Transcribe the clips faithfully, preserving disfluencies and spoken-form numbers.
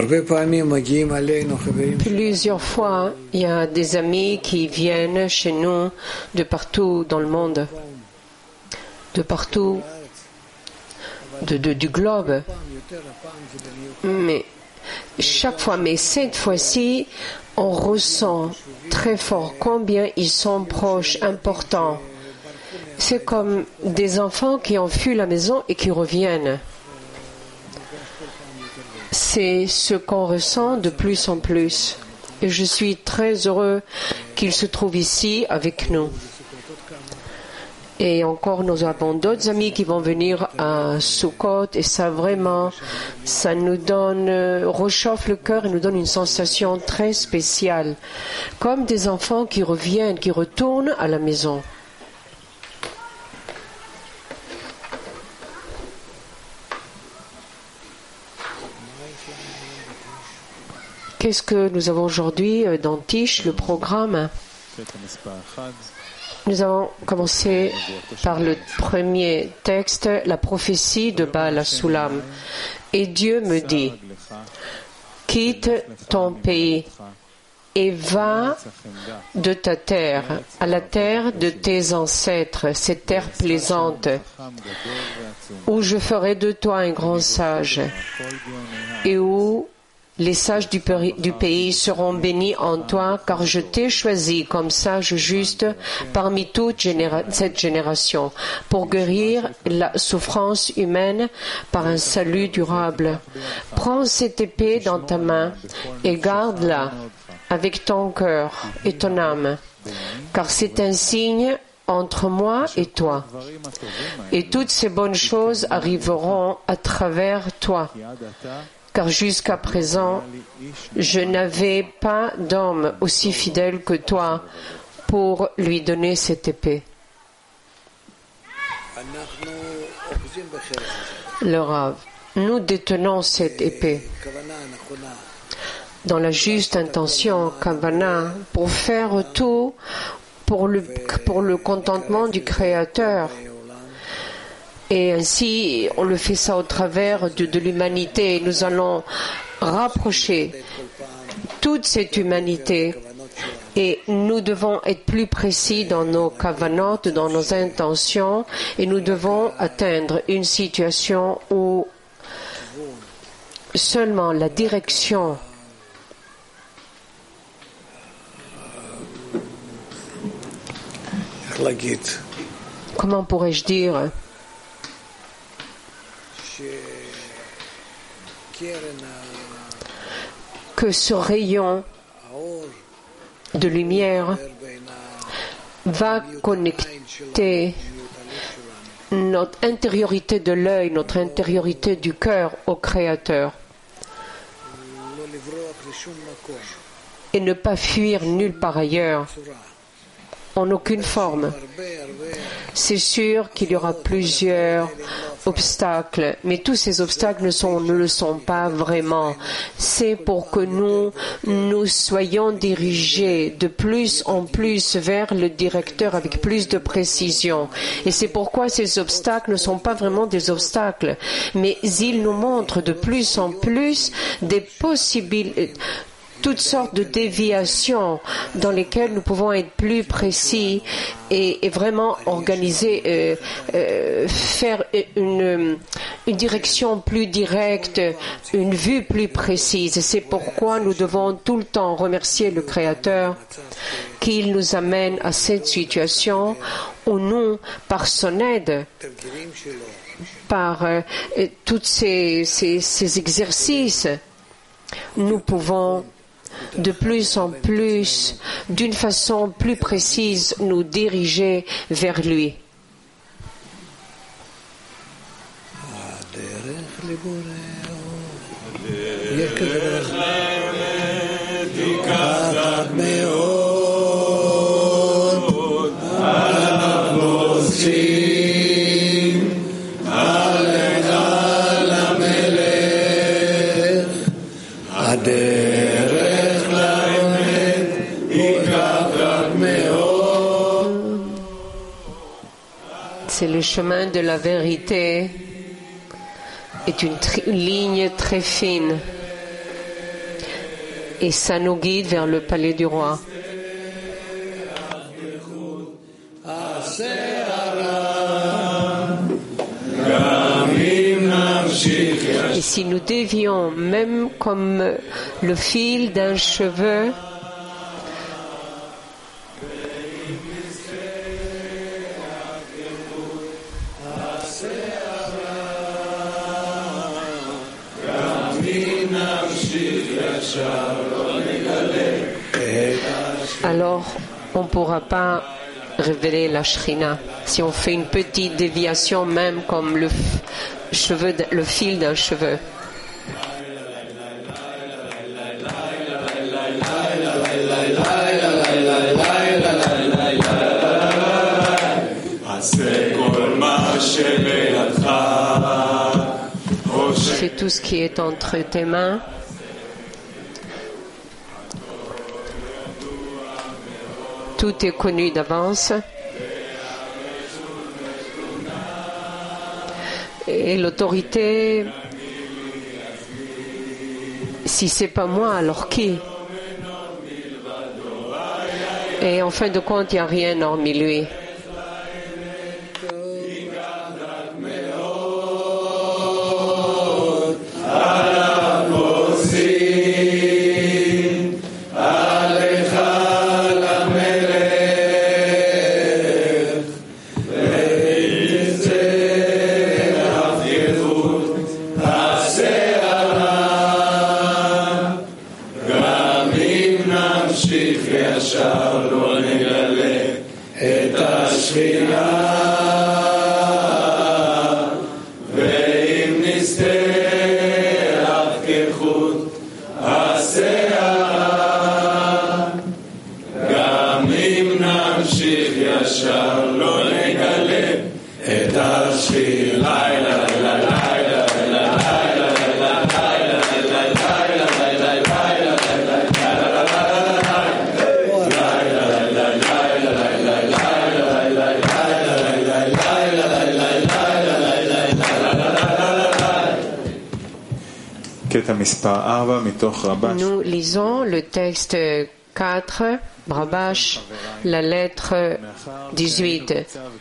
Plusieurs fois, il y a des amis qui viennent chez nous de partout dans le monde, de partout de, de, du globe. Mais chaque fois, mais cette fois-ci, on ressent très fort combien ils sont proches, importants. C'est comme des enfants qui ont fui la maison et qui reviennent. C'est ce qu'on ressent de plus en plus. Et je suis très heureux qu'ils se trouvent ici avec nous. Et encore, nous avons d'autres amis qui vont venir à Sukkot et ça vraiment, ça nous donne, réchauffe le cœur et nous donne une sensation très spéciale. Comme des enfants qui reviennent, qui retournent à la maison. Qu'est-ce que nous avons aujourd'hui dans Tish, le programme? Nous avons commencé par le premier texte, la prophétie de Baal HaSulam. Et Dieu me dit, quitte ton pays et va de ta terre à la terre de tes ancêtres, cette terre plaisante, où je ferai de toi un grand sage et où les sages du pays seront bénis en toi, car je t'ai choisi comme sage juste parmi toute généra- cette génération, pour guérir la souffrance humaine par un salut durable. Prends cette épée dans ta main et garde-la avec ton cœur et ton âme, car c'est un signe entre moi et toi. Et toutes ces bonnes choses arriveront à travers toi. Car jusqu'à présent, je n'avais pas d'homme aussi fidèle que toi pour lui donner cette épée. Le Rav, nous détenons cette épée dans la juste intention, Kavana, pour faire tout pour le, pour le contentement du Créateur. Et ainsi, on le fait ça au travers de, de l'humanité. Nous allons rapprocher toute cette humanité. Et nous devons être plus précis dans nos kavanotes, dans nos intentions. Et nous devons atteindre une situation où seulement la direction comment pourrais-je dire que ce rayon de lumière va connecter notre intériorité de l'œil, notre intériorité du cœur au Créateur et ne pas fuir nulle part ailleurs, en aucune forme. C'est sûr qu'il y aura plusieurs obstacles, mais tous ces obstacles ne, sont, ne le sont pas vraiment. C'est pour que nous, nous soyons dirigés de plus en plus vers le directeur avec plus de précision. Et c'est pourquoi ces obstacles ne sont pas vraiment des obstacles, mais ils nous montrent de plus en plus des possibilités, toutes sortes de déviations dans lesquelles nous pouvons être plus précis et, et vraiment organiser, euh, euh, faire une, une direction plus directe, une vue plus précise. Et c'est pourquoi nous devons tout le temps remercier le Créateur qu'il nous amène à cette situation où nous, par son aide, par euh, tous ces, ces, ces exercices, nous pouvons de plus en plus, d'une façon plus précise, nous diriger vers lui. C'est le chemin de la vérité, est une, tri- une ligne très fine Et ça nous guide vers le palais du roi. Et si nous dévions même comme le fil d'un cheveu, alors on ne pourra pas révéler la Shrina. Si on fait une petite déviation, même comme le, cheveu, le fil d'un cheveu. Fais tout ce qui est entre tes mains. Tout est connu d'avance. Et l'autorité, si c'est pas moi, alors qui? Et en fin de compte, il n'y a rien hormis lui. Nous lisons le texte quatre, Rabash, la lettre dix-huit.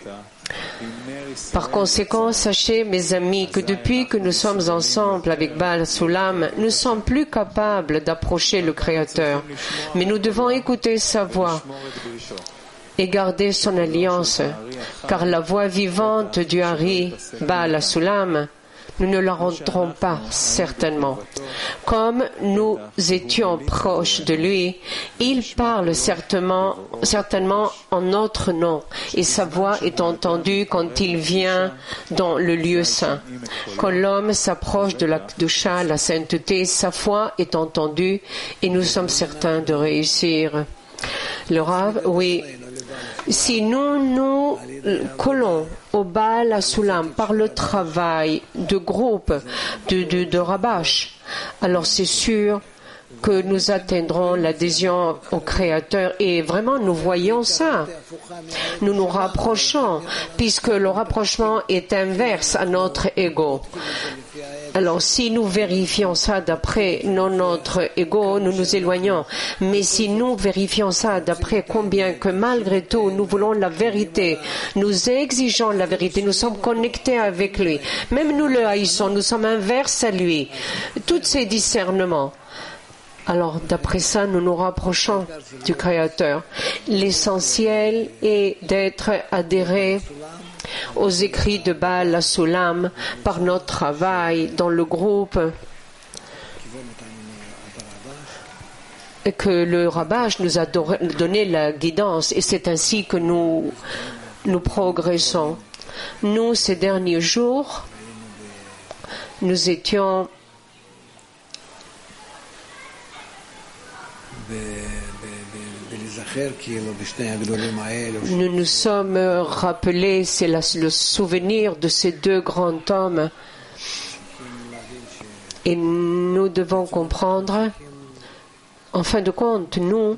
Par conséquent, sachez, mes amis, que depuis que nous sommes ensemble avec Baal Sulam, nous ne sommes plus capables d'approcher le Créateur. Mais nous devons écouter sa voix et garder son alliance, car la voix vivante du Hari, Baal Sulam, nous ne la rendrons pas certainement. Comme nous étions proches de lui, il parle certainement, certainement en notre nom, et sa voix est entendue quand il vient dans le lieu saint. Quand l'homme s'approche de la Kedusha, la sainteté, sa voix est entendue, et nous sommes certains de réussir. Le Rav, oui. Si nous nous collons au Baal HaSulam par le travail de groupe de, de, de Rabash, alors c'est sûr que nous atteindrons l'adhésion au Créateur. Et vraiment, nous voyons ça. Nous nous rapprochons, puisque le rapprochement est inverse à notre ego. Alors, si nous vérifions ça d'après notre ego, nous nous éloignons. Mais si nous vérifions ça d'après combien que malgré tout, nous voulons la vérité, nous exigeons la vérité, nous sommes connectés avec lui. Même nous le haïssons, nous sommes inverses à lui. Tous ces discernements. Alors, d'après ça, nous nous rapprochons du Créateur. L'essentiel est d'être adhéré aux écrits de Baal HaSulam par notre travail dans le groupe, et que le Rabash nous a donné la guidance, et c'est ainsi que nous, nous progressons. Nous, ces derniers jours, nous étions Nous nous sommes rappelés, c'est la, le souvenir de ces deux grands hommes. Et nous devons comprendre, en fin de compte, nous,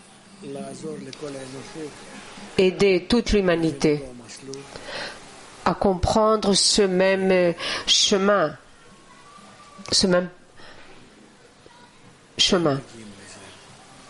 aider toute l'humanité à comprendre ce même chemin, ce même chemin.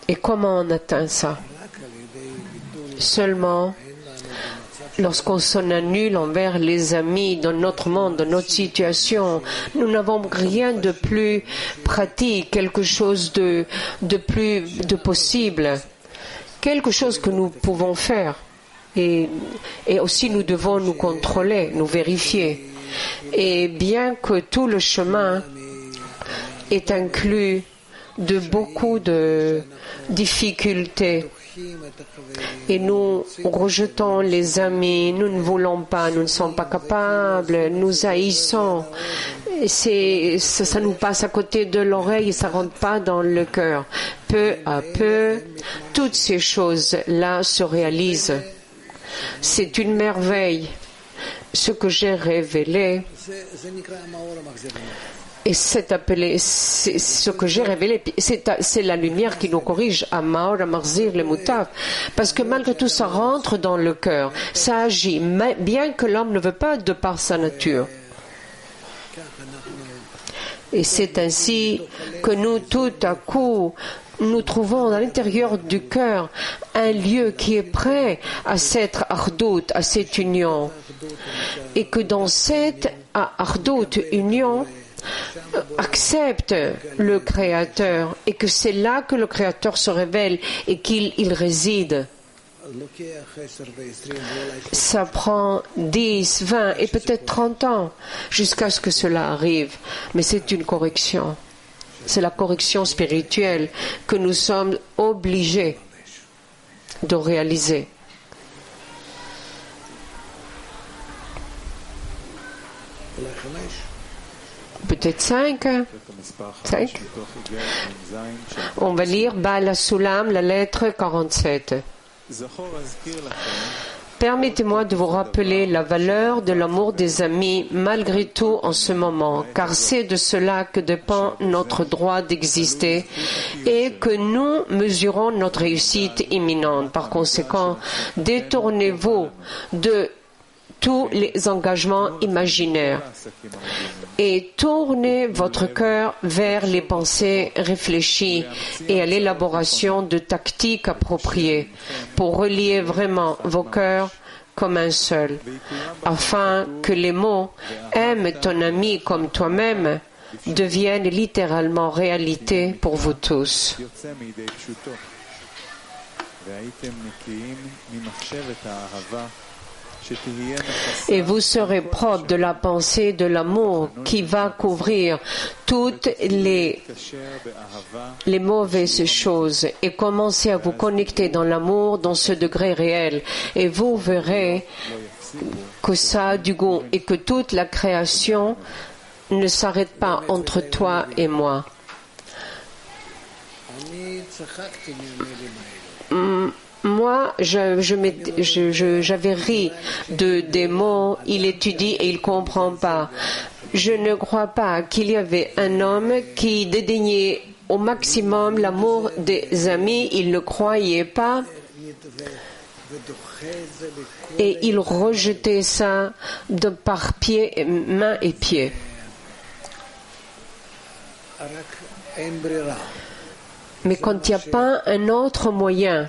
Et comment on atteint ça? Seulement lorsqu'on s'en annule envers les amis dans notre monde, dans notre situation. Nous n'avons rien de plus pratique, quelque chose de, de plus de possible, quelque chose que nous pouvons faire. Et, et aussi nous devons nous contrôler, nous vérifier. Et bien que tout le chemin est inclus de beaucoup de difficultés, et nous rejetons les amis, nous ne voulons pas, nous ne sommes pas capables, nous haïssons. C'est, ça, ça nous passe à côté de l'oreille et ça ne rentre pas dans le cœur. Peu à peu, toutes ces choses-là se réalisent. C'est une merveille. Ce que j'ai révélé, et c'est appelé, c'est, ce que j'ai révélé, c'est, c'est la lumière qui nous corrige à Maor, à Marzir, le Moutaf. Parce que malgré tout, ça rentre dans le cœur. Ça agit, bien que l'homme ne veut pas de par sa nature. Et c'est ainsi que nous, tout à coup, nous trouvons à l'intérieur du cœur un lieu qui est prêt à cette ardout, à cette union. Et que dans cette ardout, union, accepte le Créateur et que c'est là que le Créateur se révèle et qu'il il réside. Ça prend dix, vingt et peut-être trente ans jusqu'à ce que cela arrive, mais c'est une correction. C'est la correction spirituelle que nous sommes obligés de réaliser. Peut-être cinq. Cinq. On va lire Baal HaSulam, la lettre quarante-sept. Permettez-moi de vous rappeler la valeur de l'amour des amis malgré tout en ce moment, car c'est de cela que dépend notre droit d'exister et que nous mesurons notre réussite imminente. Par conséquent, détournez-vous de tous les engagements imaginaires et tournez votre cœur vers les pensées réfléchies et à l'élaboration de tactiques appropriées pour relier vraiment vos cœurs comme un seul, afin que les mots « aime ton ami comme toi-même » deviennent littéralement réalité pour vous tous. Et vous serez propre de la pensée de l'amour qui va couvrir toutes les, les mauvaises choses et commencer à vous connecter dans l'amour dans ce degré réel. Et vous verrez que ça a du goût et que toute la création ne s'arrête pas entre toi et moi. Hum. Moi, je, je, je, je, j'avais ri de des mots, il étudie et il ne comprend pas. Je ne crois pas qu'il y avait un homme qui dédaignait au maximum l'amour des amis, il ne croyait pas et il rejetait ça de par pied, main et pied. Mais quand il n'y a pas un autre moyen,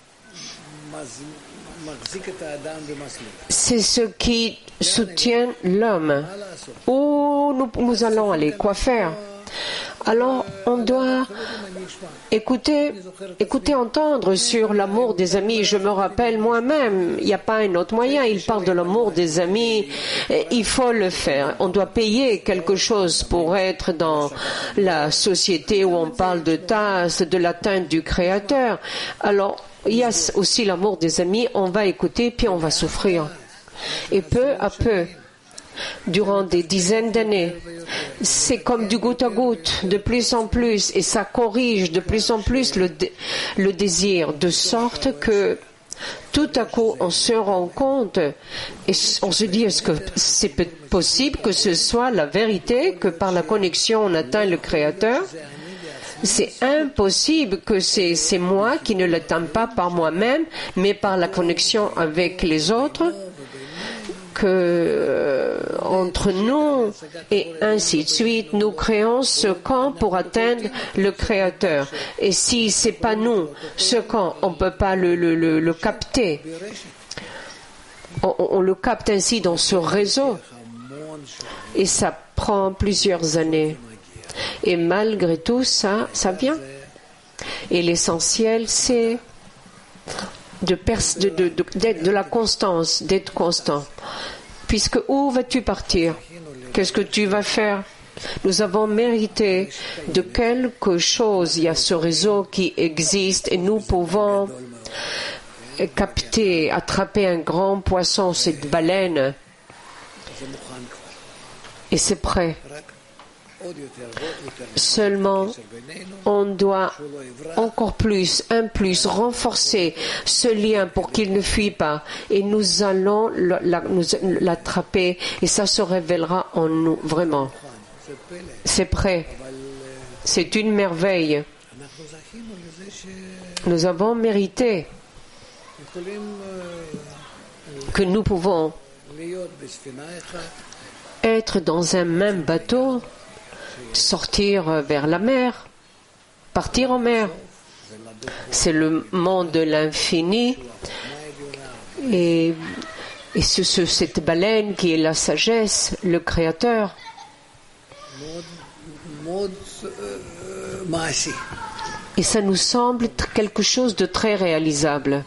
c'est ce qui soutient l'homme. Où nous, nous allons aller? Quoi faire? Alors, on doit écouter, écouter, entendre sur l'amour des amis. Je me rappelle moi-même, il n'y a pas un autre moyen. Il parle de l'amour des amis. Il faut le faire. On doit payer quelque chose pour être dans la société où on parle de tasse, de l'atteinte du Créateur. Alors, il y a aussi l'amour des amis. On va écouter, puis on va souffrir. Et peu à peu, durant des dizaines d'années, c'est comme du goutte à goutte, de plus en plus, et ça corrige de plus en plus le, dé, le désir, de sorte que tout à coup on se rend compte et on se dit, est-ce que c'est possible que ce soit la vérité, que par la connexion on atteint le Créateur? C'est impossible que c'est, c'est moi qui ne l'atteins pas par moi-même, mais par la connexion avec les autres. que euh, entre nous et ainsi de suite, nous créons ce camp pour atteindre le Créateur. Et si c'est pas nous, ce camp, on peut pas le, le, le, le capter. On, on le capte ainsi dans ce réseau. Et ça prend plusieurs années. Et malgré tout, ça, ça vient. Et l'essentiel, c'est de, pers- de, de, de, d'être de la constance, d'être constant. Puisque où vas-tu partir? Qu'est-ce que tu vas faire? Nous avons mérité de quelque chose. Il y a ce réseau qui existe et nous pouvons capter, attraper un grand poisson, cette baleine. Et c'est prêt. Seulement, on doit encore plus, un plus, renforcer ce lien pour qu'il ne fuit pas. Et nous allons l'attraper et ça se révélera en nous, vraiment. C'est prêt. C'est une merveille. Nous avons mérité que nous pouvons être dans un même bateau, sortir vers la mer, partir en mer. C'est le monde de l'infini et, et ce, ce, cette baleine qui est la sagesse, le Créateur. Et ça nous semble quelque chose de très réalisable.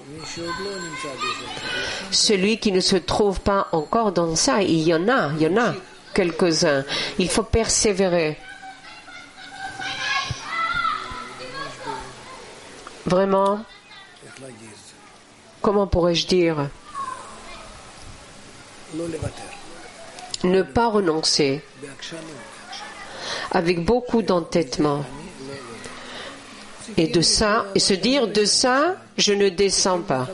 Celui qui ne se trouve pas encore dans ça, il y en a, il y en a quelques-uns. Il faut persévérer. Vraiment, comment pourrais-je dire? Ne pas renoncer avec beaucoup d'entêtement. Et de ça, et se dire de ça, je ne descends pas.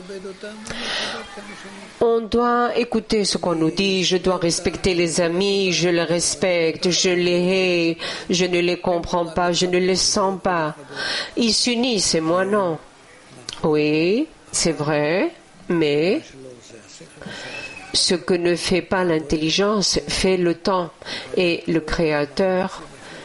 On doit écouter ce qu'on nous dit, je dois respecter les amis, je les respecte, je les hais, je ne les comprends pas, je ne les sens pas. Ils s'unissent et moi non. Oui, c'est vrai, mais ce que ne fait pas l'intelligence fait le temps. Et le Créateur,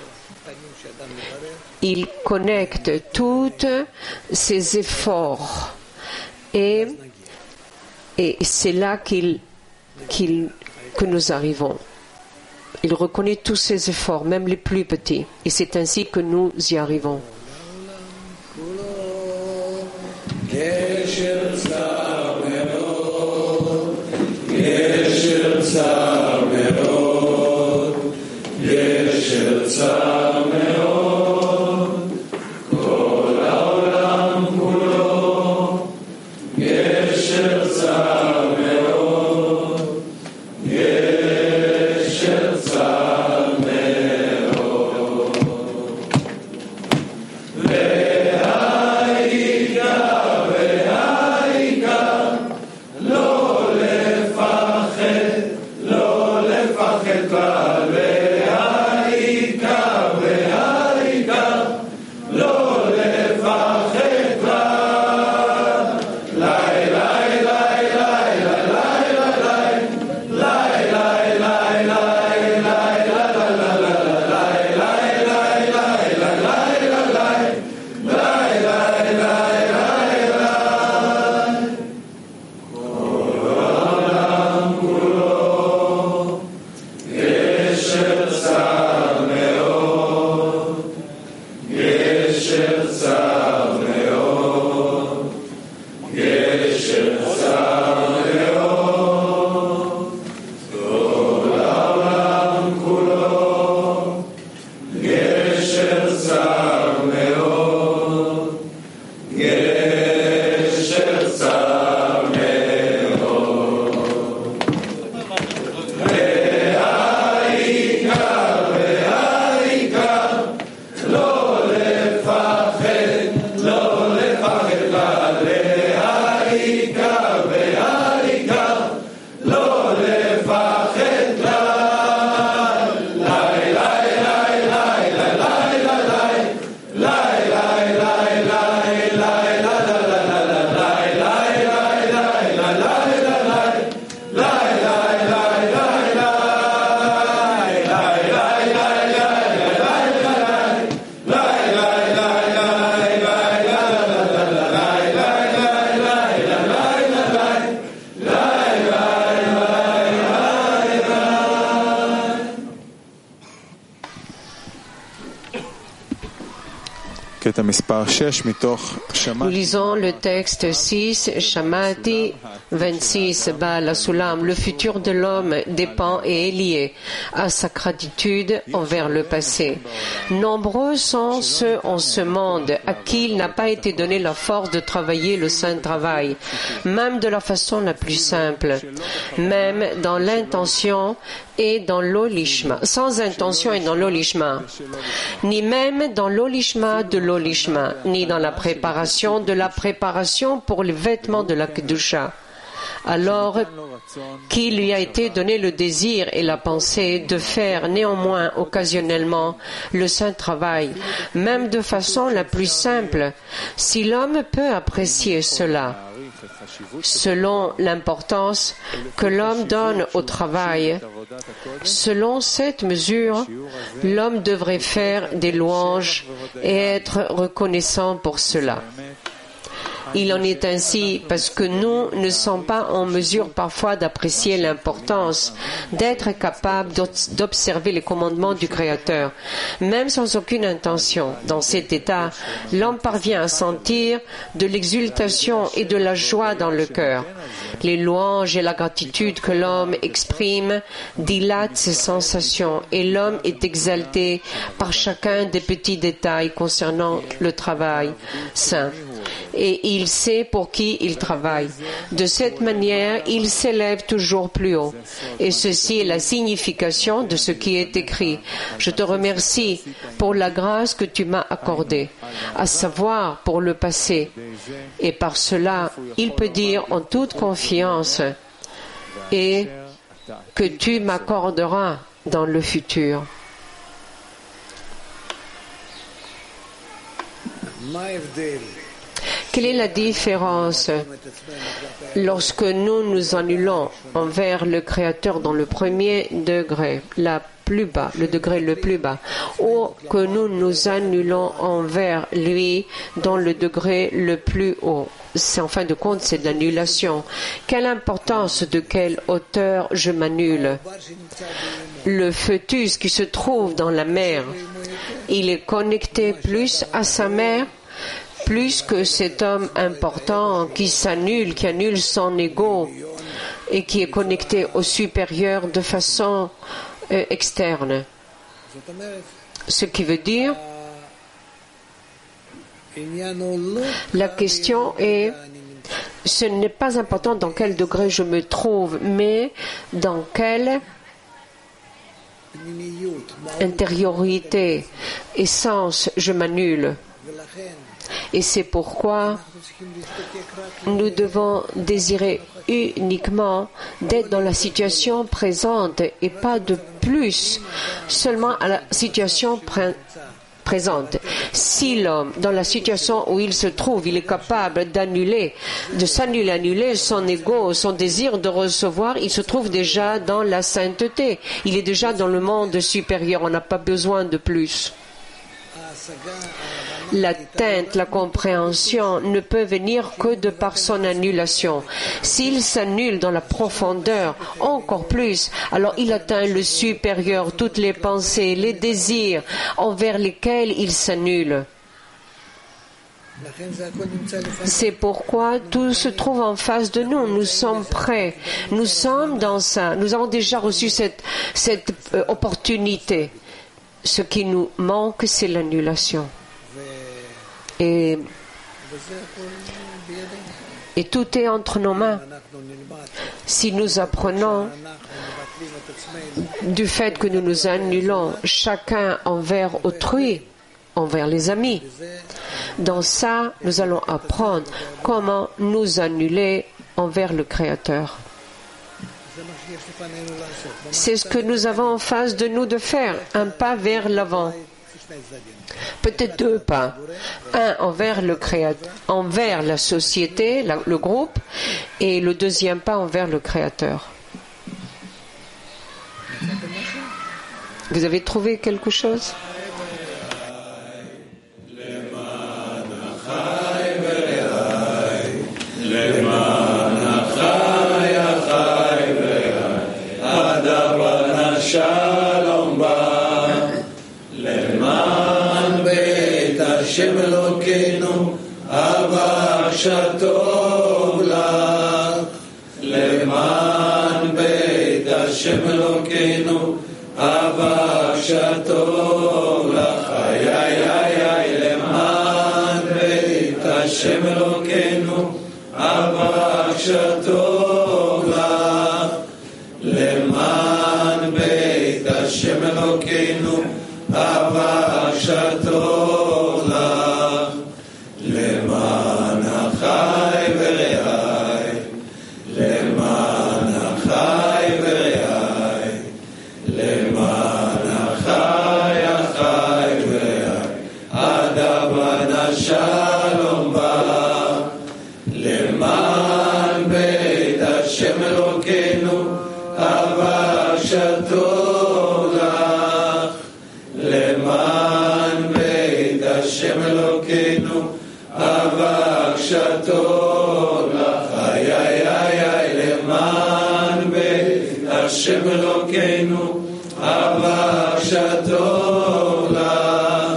il connecte tous ses efforts et, et c'est là qu'il, qu'il, que nous arrivons. Il reconnaît tous ses efforts, même les plus petits, et c'est ainsi que nous y arrivons. Nous lisons le texte six, Shamati vingt-six, Baal HaSulam. Le futur de l'homme dépend et est lié à sa gratitude envers le passé. Nombreux sont ceux en ce monde à qui il n'a pas été donné la force de travailler le saint travail, même de la façon la plus simple, même dans l'intention et dans l'olishma, sans intention et dans l'olishma, ni même dans l'olishma de l'olishma, ni dans la préparation de la préparation pour les vêtements de la kedusha. Alors qu'il lui a été donné le désir et la pensée de faire néanmoins occasionnellement le saint travail, même de façon la plus simple, si l'homme peut apprécier cela, selon l'importance que l'homme donne au travail, selon cette mesure, l'homme devrait faire des louanges et être reconnaissant pour cela. Il en est ainsi parce que nous ne sommes pas en mesure parfois d'apprécier l'importance d'être capable d'observer les commandements du Créateur, même sans aucune intention. Dans cet état, l'homme parvient à sentir de l'exultation et de la joie dans le cœur. Les louanges et la gratitude que l'homme exprime dilatent ses sensations et l'homme est exalté par chacun des petits détails concernant le travail saint. Et il sait pour qui il travaille. De cette manière, il s'élève toujours plus haut. Et ceci est la signification de ce qui est écrit. Je te remercie pour la grâce que tu m'as accordée, à savoir pour le passé. Et par cela, il peut dire en toute confiance et que tu m'accorderas dans le futur. Quelle est la différence lorsque nous nous annulons envers le Créateur dans le premier degré, la plus bas, le degré le plus bas, ou que nous nous annulons envers lui dans le degré le plus haut? C'est, en fin de compte, c'est de l'annulation. Quelle importance, de quelle hauteur je m'annule? Le fœtus qui se trouve dans la mer, il est connecté plus à sa mère plus que cet homme important qui s'annule, qui annule son ego et qui est connecté au supérieur de façon euh, externe. Ce qui veut dire, la question est, ce n'est pas important dans quel degré je me trouve, mais dans quelle intériorité, essence je m'annule. Et c'est pourquoi nous devons désirer uniquement d'être dans la situation présente et pas de plus seulement à la situation pré- présente. Si l'homme, dans la situation où il se trouve, il est capable d'annuler, de s'annuler, annuler son ego, son désir de recevoir, il se trouve déjà dans la sainteté. Il est déjà dans le monde supérieur. On n'a pas besoin de plus. L'atteinte, la compréhension ne peut venir que de par son annulation. S'il s'annule dans la profondeur, encore plus, alors il atteint le supérieur, toutes les pensées, les désirs envers lesquels il s'annule. C'est pourquoi tout se trouve en face de nous. Nous sommes prêts. Nous sommes dans ça. Nous avons déjà reçu cette, cette euh, opportunité. Ce qui nous manque, c'est l'annulation. Et, et tout est entre nos mains. Si nous apprenons du fait que nous nous annulons chacun envers autrui, envers les amis, dans ça, nous allons apprendre comment nous annuler envers le Créateur. C'est ce que nous avons en face de nous de faire, un pas vers l'avant. Peut-être deux pas. Un envers le Créateur, envers la société, la, le groupe, et le deuxième pas envers le Créateur. Vous avez trouvé quelque chose? Shalom ba, leman beit Hashem lo אבק שטוב לך, למען בית השם אלוקינו, אבק שטוב לך, איי איי איי איי, למען בית השם אלוקינו, אבק שטוב לך, למען בית השם אלוקינו, אבק שטוב לך, למען אחי ורעי, למען אחי ורעי, למען אחי אחי ורעי, עד אבד השלום בא, למען בית השם אלוקינו, אבק שטוב לך, למען בית השם אלוקינו, אבק שטוב לך, איי איי איי איי, למען בית השם אלוקינו, אבק שטוב לך,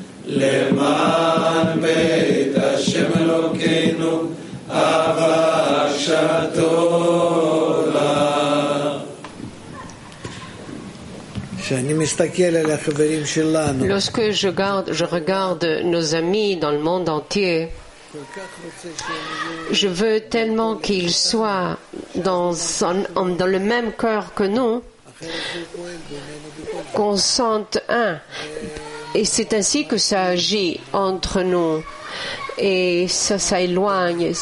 למען בית השם אלוקינו, אבק שטוב לך. Lorsque je, garde, je regarde nos amis dans le monde entier, je veux tellement qu'ils soient dans, dans le même cœur que nous, qu'on sente un. Et c'est ainsi que ça agit entre nous. Et ça, ça éloigne.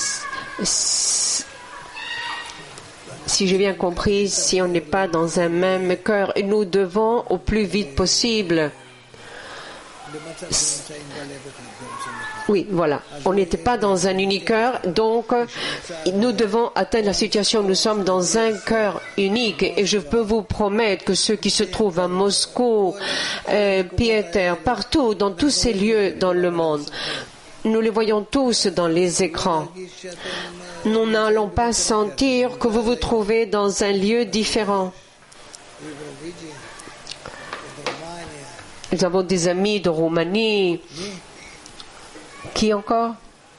Si j'ai bien compris, si on n'est pas dans un même cœur, nous devons au plus vite possible. Oui, voilà. On n'était pas dans un unique cœur, donc nous devons atteindre la situation où nous sommes dans un cœur unique. Et je peux vous promettre que ceux qui se trouvent à Moscou, euh, Pieter, partout, dans tous ces lieux dans le monde, nous les voyons tous dans les écrans. Nous n'allons pas sentir que vous vous trouvez dans un lieu différent. Nous avons des amis de Roumanie. Qui encore?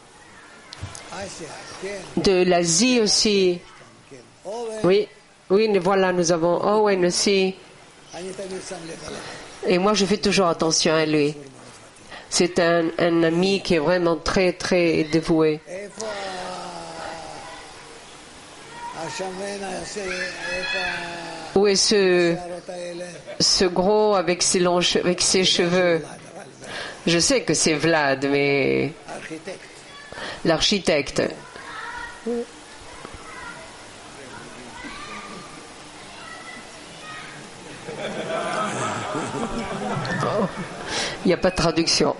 De l'Asie aussi. Oui, oui, voilà, nous avons Owen aussi. Et moi, je fais toujours attention à lui. C'est un, un ami qui est vraiment très, très dévoué. Où est ce, ce gros avec ses, longs, avec ses cheveux? Je sais que c'est Vlad, mais l'architecte. Il n'y a pas de traduction.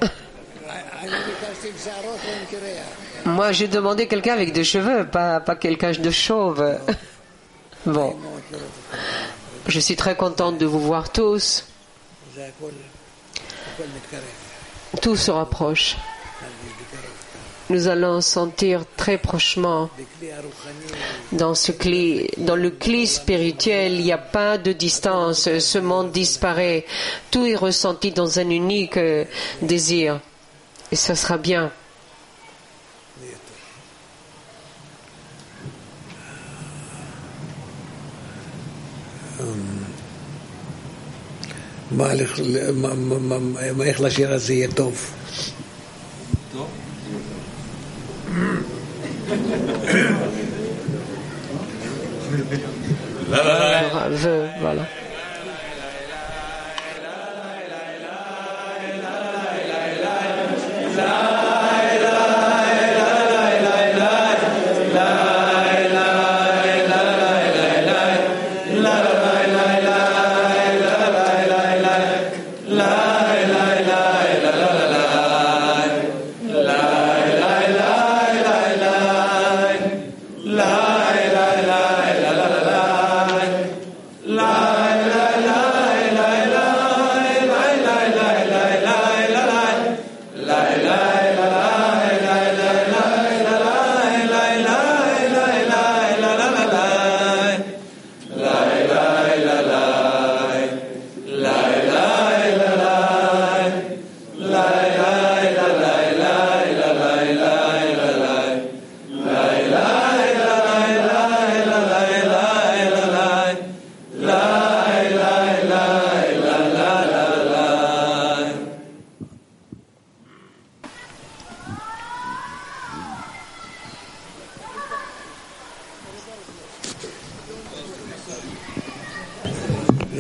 Moi, j'ai demandé quelqu'un avec des cheveux, pas, pas quelqu'un de chauve. Bon. Je suis très contente de vous voir tous. Tout se rapproche. Nous allons sentir très prochement dans ce cli, dans le cli spirituel, il n'y a pas de distance, ce monde disparaît, tout est ressenti dans un unique désir, et ça sera bien. איך לשיר הזה יהיה טוב? Voilà. La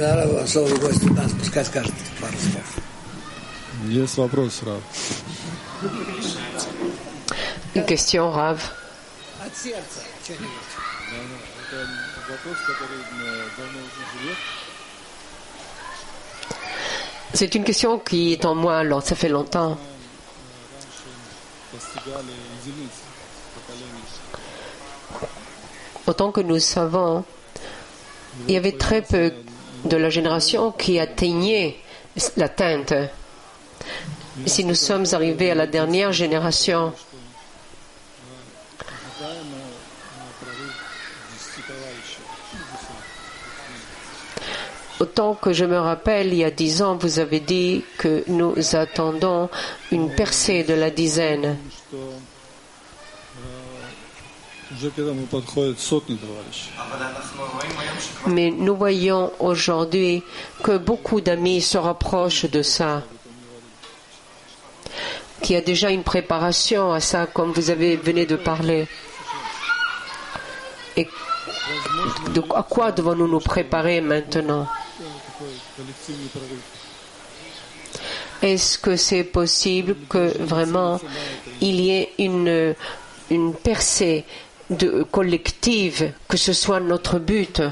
Есть вопрос, Рав. Une question, Rav. C'est une question qui est en moi, alors ça fait longtemps. Autant que nous savons, il y avait très peu de la génération qui atteignait l'atteinte. Si nous sommes arrivés à la dernière génération, autant que je me rappelle, il y a dix ans, vous avez dit que nous attendons une percée de la dizaine. Mais nous voyons aujourd'hui que beaucoup d'amis se rapprochent de ça, qu'il y a déjà une préparation à ça, comme vous avez venez de parler. Et de, à quoi devons-nous nous préparer maintenant? Est-ce que c'est possible que vraiment il y ait une, une percée de, collective, que ce soit notre but?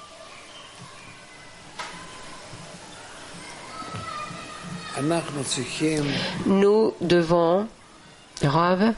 Nous devons, Rav,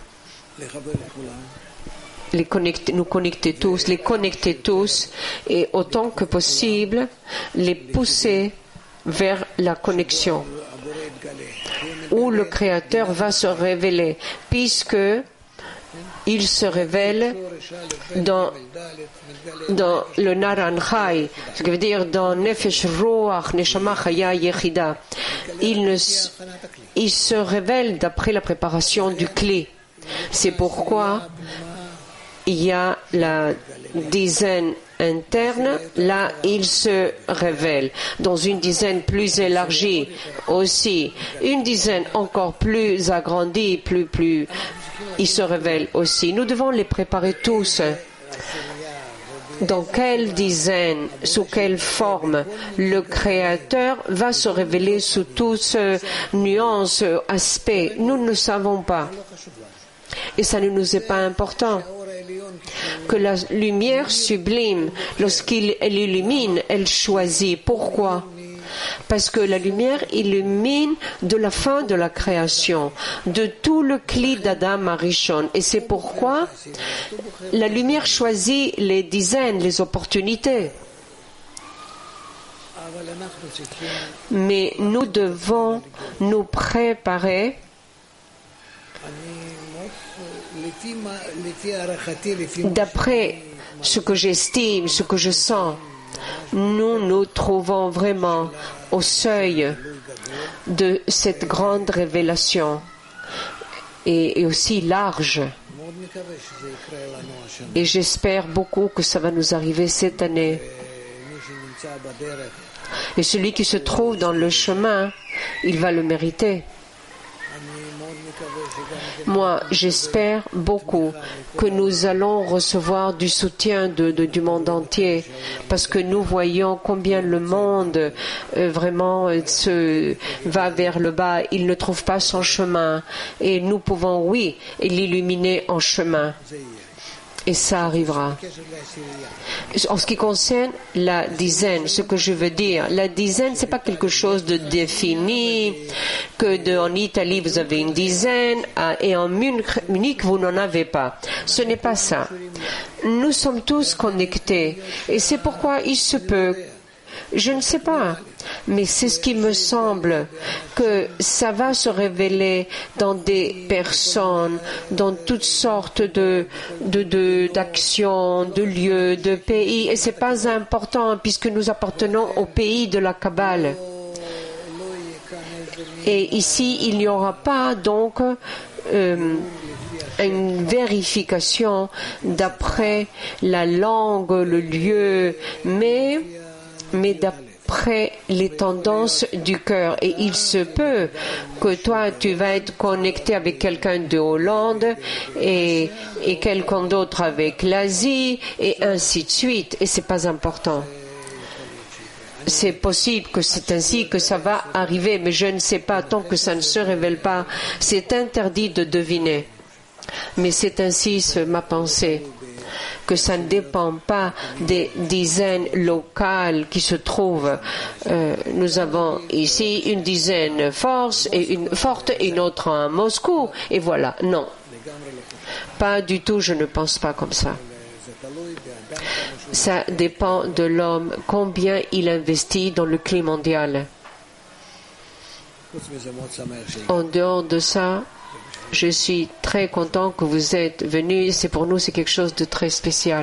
les connecter, nous connecter tous, les connecter tous et autant que possible les pousser vers la connexion où le Créateur va se révéler, puisque il se révèle dans, dans le Naranjai, ce qui veut dire dans Nefesh Ruach Neshama Chaya Yechida. Il, ne, il se révèle d'après la préparation du clé. C'est pourquoi il y a la dizaine interne, là il se révèle. Dans une dizaine plus élargie aussi, une dizaine encore plus agrandie, plus, plus, il se révèle aussi. Nous devons les préparer tous. Dans quelle dizaine, sous quelle forme le Créateur va se révéler sous tous nuances, aspects, nous ne le savons pas. Et ça ne nous est pas important. Que la lumière sublime, lorsqu'il illumine, elle choisit. Pourquoi? Parce que la lumière illumine de la fin de la création, de tout le cli d'Adam Arishon. Et c'est pourquoi la lumière choisit les dizaines, les opportunités. Mais nous devons nous préparer d'après ce que j'estime, ce que je sens. Nous nous trouvons vraiment au seuil de cette grande révélation et, et aussi large. Et j'espère beaucoup que ça va nous arriver cette année. Et celui qui se trouve dans le chemin, il va le mériter. Moi, j'espère beaucoup que nous allons recevoir du soutien de, de, du monde entier, parce que nous voyons combien le monde euh, vraiment euh, se va vers le bas, il ne trouve pas son chemin, et nous pouvons, oui, l'illuminer en chemin. Et ça arrivera. En ce qui concerne la dizaine, ce que je veux dire, la dizaine, c'est pas quelque chose de défini, que de, en Italie vous avez une dizaine et en Munich vous n'en avez pas. Ce n'est pas ça. Nous sommes tous connectés et c'est pourquoi il se peut. Je ne sais pas, mais c'est ce qui me semble, que ça va se révéler dans des personnes, dans toutes sortes de, de, de, d'actions, de lieux, de pays, et c'est pas important puisque nous appartenons au pays de la Kabbale. Et ici, il n'y aura pas donc euh, une vérification d'après la langue, le lieu, mais mais d'après les tendances du cœur. Et il se peut que toi, tu vas être connecté avec quelqu'un de Hollande et, et quelqu'un d'autre avec l'Asie et ainsi de suite. Et c'est pas important. c'est possible que c'est ainsi que ça va arriver, mais je ne sais pas, tant que ça ne se révèle pas, c'est interdit de deviner. Mais c'est ainsi ce, ma pensée, que ça ne dépend pas des dizaines locales qui se trouvent. Euh, nous avons ici une dizaine force et une, forte et une autre à Moscou, et voilà. Non, pas du tout, je ne pense pas comme ça. Ça dépend de l'homme, combien il investit dans le climat mondial. En dehors de ça, je suis très content que vous êtes venus. C'est pour nous, c'est quelque chose de très spécial.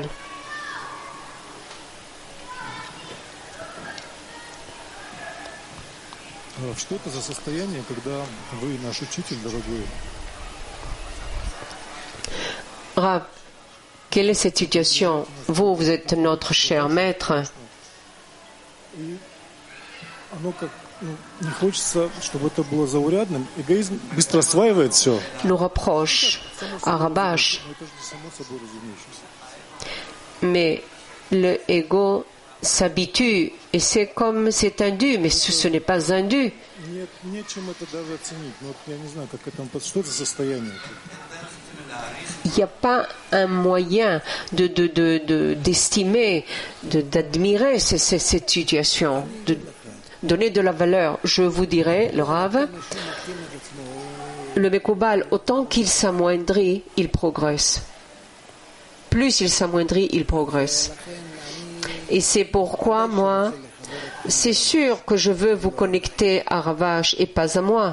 Что это за состояние, когда вы наш учитель дорогой? Rav, quelle est cette situation? Vous, vous êtes notre cher maître. Не хочется, чтобы это было заурядным. Эгоизм быстро осваивает все. Nous rapproche à Rabash. Mais le ego s'habitue et c'est comme c'est un dû, mais ce, ce n'est pas un dû. Il n'y a pas un moyen de, de, de, de, d'estimer, de, d'admirer ces, ces, cette situation, de donner de la valeur. Je vous dirai, le Rav, le Mekoubal, autant qu'il s'amoindrit, il progresse. Plus il s'amoindrit, il progresse. Et c'est pourquoi, moi, c'est sûr que je veux vous connecter à Ravash et pas à moi.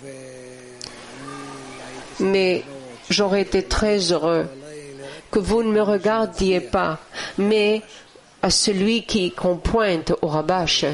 Mais j'aurais été très heureux que vous ne me regardiez pas, mais à celui qui qu'on pointe au Rabash.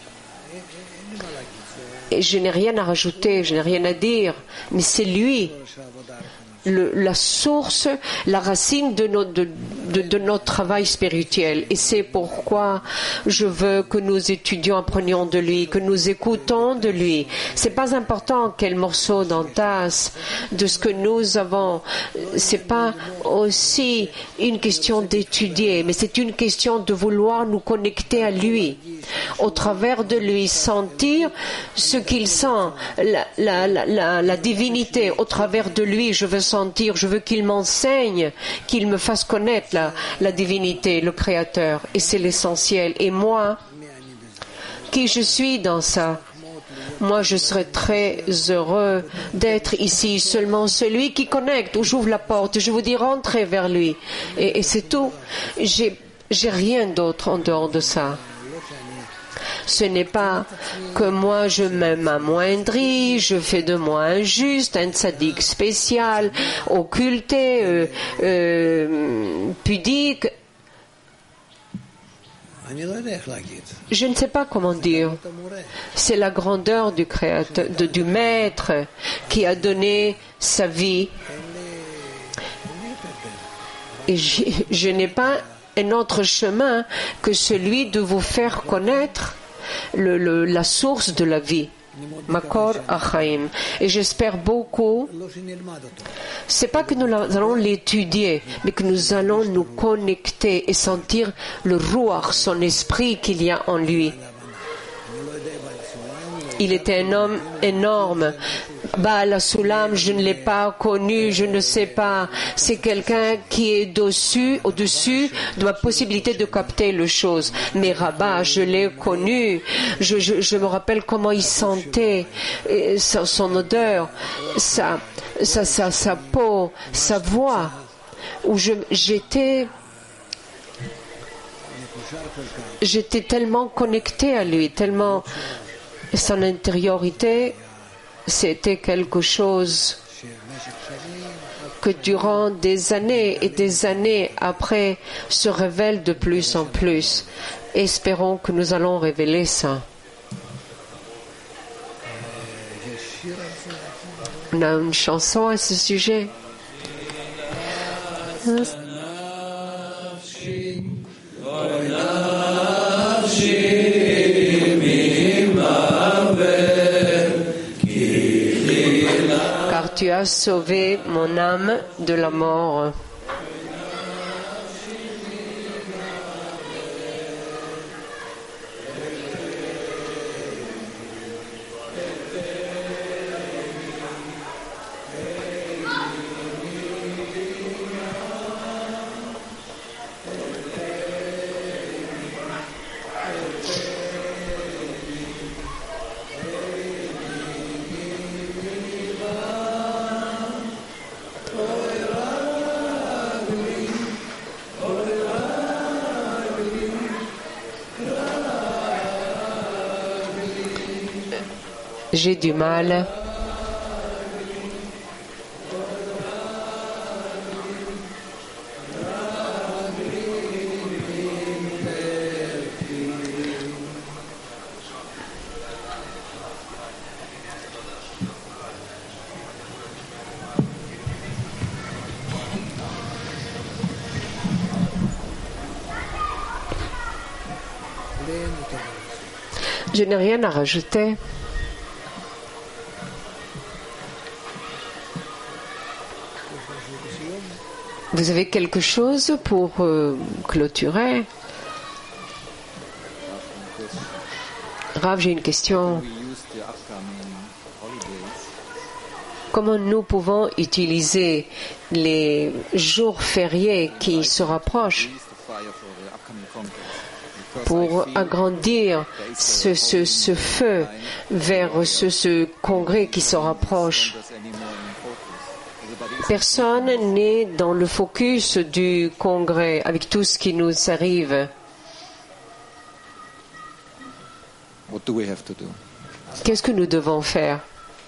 Et je n'ai rien à rajouter, je n'ai rien à dire, mais c'est lui, le, la source, la racine de notre, de, de, de notre travail spirituel. Et c'est pourquoi je veux que nous étudions, apprenions de lui, que nous écoutons de lui. C'est pas important quel morceau d'entasse de ce que nous avons. C'est pas aussi une question d'étudier, mais c'est une question de vouloir nous connecter à lui. Au travers de lui, sentir ce qu'il sent, la, la, la, la, la divinité. Au travers de lui, je veux sentir, je veux qu'il m'enseigne, qu'il me fasse connaître la, la divinité, le Créateur. Et c'est l'essentiel. Et moi, qui je suis dans ça? Moi, je serais très heureux d'être ici, seulement celui qui connecte, où j'ouvre la porte, je vous dis rentrez vers lui. Et, et c'est tout. J'ai, j'ai rien d'autre en dehors de ça. Ce n'est pas que moi je m'amoindris, je fais de moi un juste, un tzaddik spécial, occulté, euh, euh, pudique. Je ne sais pas comment dire. C'est la grandeur du créateur, de, du maître qui a donné sa vie. Et je, je n'ai pas un autre chemin que celui de vous faire connaître le, le, la source de la vie, Makor Achaim. Et j'espère beaucoup, c'est pas que nous allons l'étudier, mais que nous allons nous connecter et sentir le Ruach, son esprit qu'il y a en lui. Il était un homme énorme. Baal HaSulam, je ne l'ai pas connu, je ne sais pas. C'est quelqu'un qui est dessus, au-dessus de ma possibilité de capter les choses. Mais Rabbah, je l'ai connu. Je, je, je me rappelle comment il sentait son, son odeur, sa, sa, sa, sa peau, sa voix. Où je, j'étais, j'étais tellement connecté à lui, tellement son intériorité. C'était quelque chose que durant des années et des années après se révèle de plus en plus. Espérons que nous allons révéler ça. On a une chanson à ce sujet. Car tu as sauvé mon âme de la mort. j'ai du mal Je n'ai rien à rajouter. Vous avez quelque chose pour euh, clôturer? Rav, j'ai une question. Comment nous pouvons utiliser les jours fériés qui se rapprochent pour agrandir ce, ce, ce feu vers ce, ce congrès qui se rapproche? Personne n'est dans le focus du congrès avec tout ce qui nous arrive. Qu'est-ce que nous devons faire?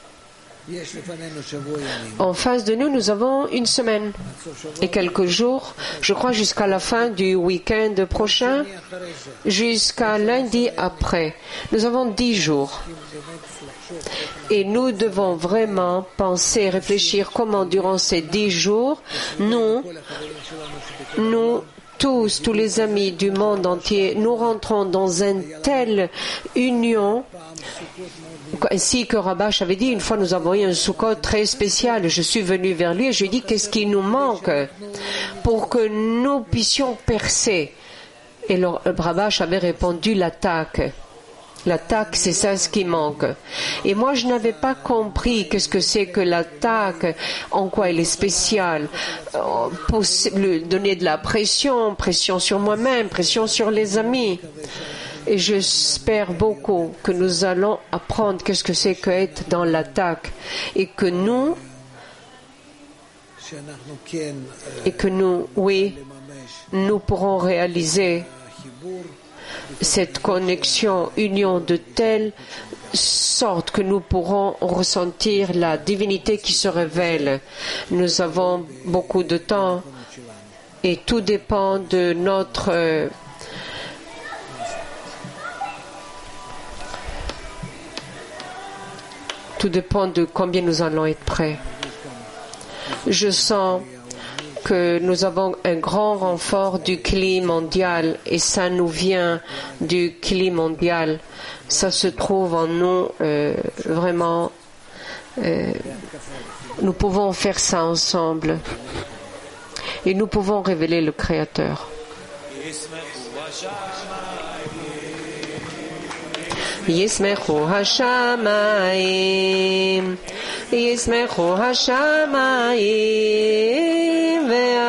En face de nous, nous avons une semaine et quelques jours, je crois jusqu'à la fin du week-end prochain, jusqu'à lundi après. Nous avons dix jours. Et nous devons vraiment penser, réfléchir comment durant ces dix jours, nous, nous tous, tous les amis du monde entier, nous rentrons dans une telle union. Ainsi que Rabash avait dit, une fois nous avons eu un Sukkot très spécial. Je suis venu vers lui et je lui ai dit qu'est-ce qui nous manque pour que nous puissions percer. Et le Rabash avait répondu l'attaque. L'attaque, c'est ça ce qui manque. Et moi, je n'avais pas compris qu'est-ce que c'est que l'attaque, en quoi elle est spéciale. Pour donner de la pression, pression sur moi-même, pression sur les amis. Et j'espère beaucoup que nous allons apprendre qu'est-ce que c'est qu'être dans l'attaque. Et que nous, et que nous, oui, nous pourrons réaliser cette connexion, union de telle sorte que nous pourrons ressentir la divinité qui se révèle. Nous avons beaucoup de temps et tout dépend de notre euh, tout dépend de combien nous allons être prêts. Je sens que nous avons un grand renfort du climat mondial et ça nous vient du climat mondial. Ça se trouve en nous euh, vraiment. Euh, nous pouvons faire ça ensemble et nous pouvons révéler le Créateur. Yismechu hashamayim, Yismechu hashamayim,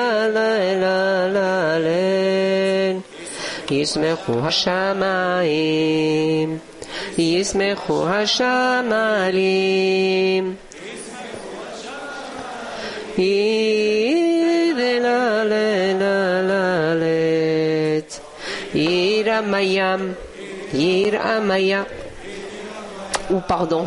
ve'alalalen. Yismechu hashamayim, Yismechu hashamayim, Yidelalalet, Yiramayam. Yir Amaya, ou pardon.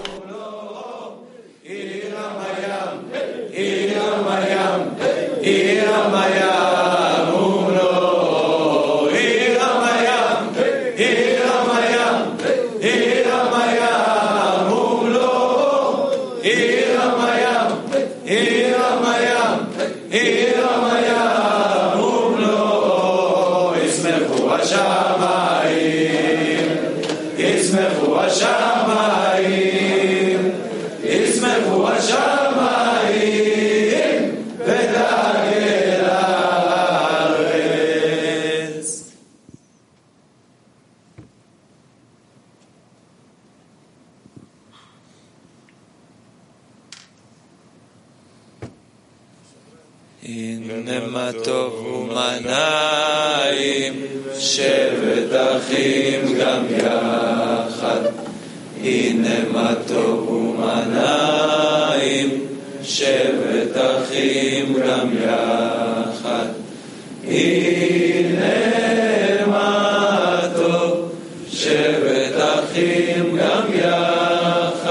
Yir Amayam, Yir Amayam, Yir Amayam, Uno, Yir Amayam, Yir Amayam, Yir Amayam, Uno, Yir Amayam, Yir Amayam, Yir Amayam, Uno, Ismechu Hashem. Ismechu hashamayim, Ismechu hashamayim, v'dagel haaretz. Inne ma tov u'manayim, shevet achim gam yachad. הנה מה טוב ומנעים, שבת אחים גם יחד. הנה מה טוב, שבת אחים גם יחד.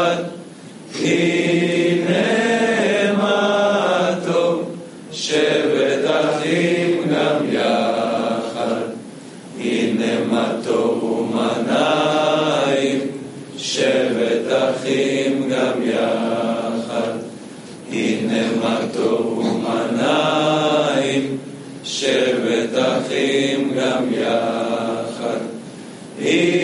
אחים גם יחד, הנה מה טוב ומה נעים, שבט אחים גם יחד, הנה מה טוב ומה נעים, שבט אחים גם יחד.